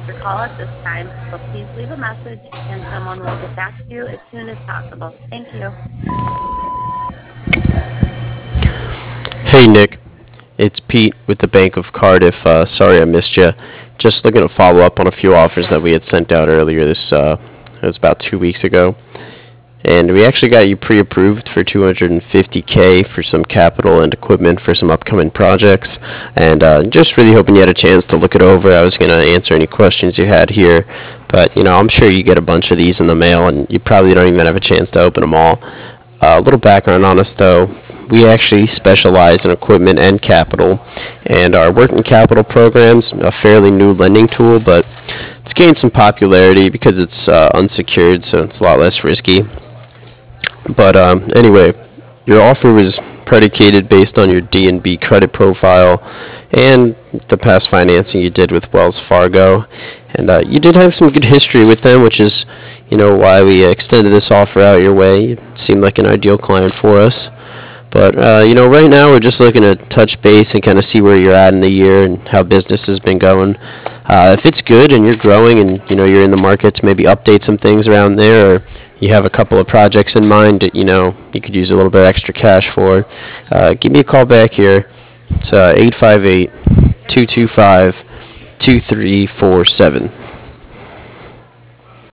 take your call at this time, so please leave a message and someone will get back to you as soon as possible. Thank you. Hey Nick, it's Pete with the Bank of Cardiff. Sorry I missed you. Just looking to follow up on a few offers that we had sent out earlier. It was about 2 weeks ago, and we actually got you pre-approved for 250K for some capital and equipment for some upcoming projects. And just really hoping you had a chance to look it over. I was gonna answer any questions you had here, but I'm sure you get a bunch of these in the mail, and you probably don't even have a chance to open them all. A little background on us, though. We actually specialize in equipment and capital, and our working capital program's a fairly new lending tool, but it's gained some popularity because it's unsecured, so it's a lot less risky. But anyway, your offer was predicated based on your D&B credit profile and the past financing you did with Wells Fargo. And you did have some good history with them, which is, why we extended this offer out your way. You seemed like an ideal client for us. But, right now we're just looking to touch base and kind of see where you're at in the year and how business has been going. If it's good and you're growing and, you're in the market to maybe update some things around there, or you have a couple of projects in mind that, you could use a little bit extra cash for, give me a call back here. It's 858-225-2347.